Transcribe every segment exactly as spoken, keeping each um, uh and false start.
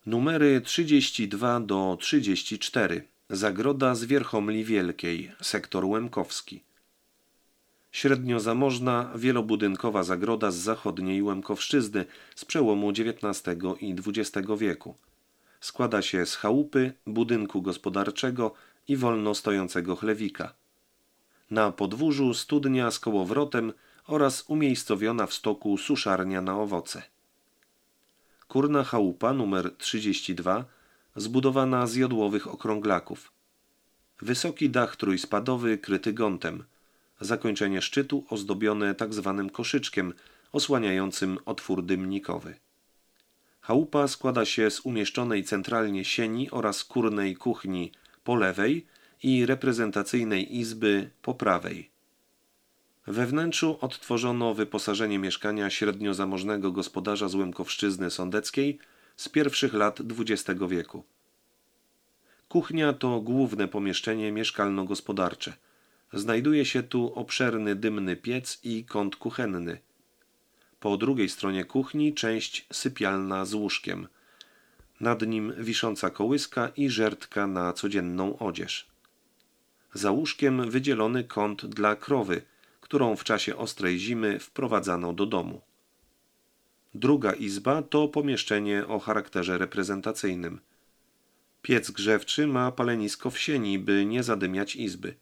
Numery trzydzieści dwa do trzydzieści cztery. Zagroda z Wierchomli Wielkiej, sektor Łemkowski. Średniozamożna, wielobudynkowa zagroda z zachodniej Łemkowszczyzny z przełomu dziewiętnastego i dwudziestego wieku. Składa się z chałupy, budynku gospodarczego i wolno stojącego chlewika. Na podwórzu studnia z kołowrotem oraz umiejscowiona w stoku suszarnia na owoce. Kurna chałupa numer trzydzieści dwa, zbudowana z jodłowych okrąglaków. Wysoki dach trójspadowy kryty gątem. Zakończenie szczytu ozdobione tzw. koszyczkiem osłaniającym otwór dymnikowy. Chałupa składa się z umieszczonej centralnie sieni oraz kurnej kuchni po lewej i reprezentacyjnej izby po prawej. We wnętrzu odtworzono wyposażenie mieszkania średniozamożnego gospodarza z Łemkowszczyzny sądeckiej z pierwszych lat dwudziestego wieku. Kuchnia to główne pomieszczenie mieszkalno-gospodarcze. Znajduje się tu obszerny dymny piec i kąt kuchenny. Po drugiej stronie kuchni część sypialna z łóżkiem. Nad nim wisząca kołyska i żertka na codzienną odzież. Za łóżkiem wydzielony kąt dla krowy, którą w czasie ostrej zimy wprowadzano do domu. Druga izba to pomieszczenie o charakterze reprezentacyjnym. Piec grzewczy ma palenisko w sieni, by nie zadymiać izby.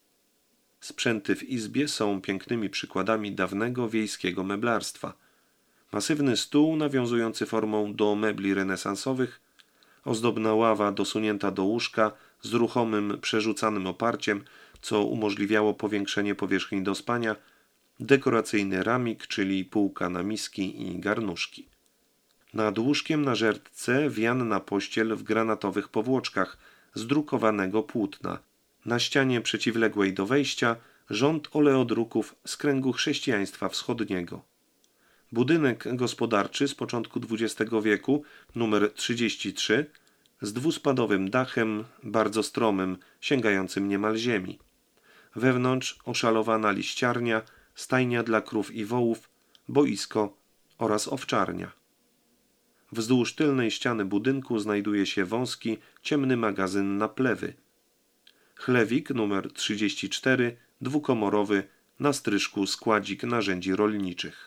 Sprzęty w izbie są pięknymi przykładami dawnego wiejskiego meblarstwa. Masywny stół nawiązujący formą do mebli renesansowych, ozdobna ława dosunięta do łóżka z ruchomym, przerzucanym oparciem, co umożliwiało powiększenie powierzchni do spania, dekoracyjny ramik, czyli półka na miski i garnuszki. Nad łóżkiem na żertce wianna pościel w granatowych powłoczkach z drukowanego płótna. Na ścianie przeciwległej do wejścia rząd oleodruków z kręgu chrześcijaństwa wschodniego. Budynek gospodarczy z początku dwudziestego wieku, numer trzydzieści trzy, z dwuspadowym dachem, bardzo stromym, sięgającym niemal ziemi. Wewnątrz oszalowana liściarnia, stajnia dla krów i wołów, boisko oraz owczarnia. Wzdłuż tylnej ściany budynku znajduje się wąski, ciemny magazyn na plewy. Chlewik numer trzydzieści cztery, dwukomorowy, na stryżku składzik narzędzi rolniczych.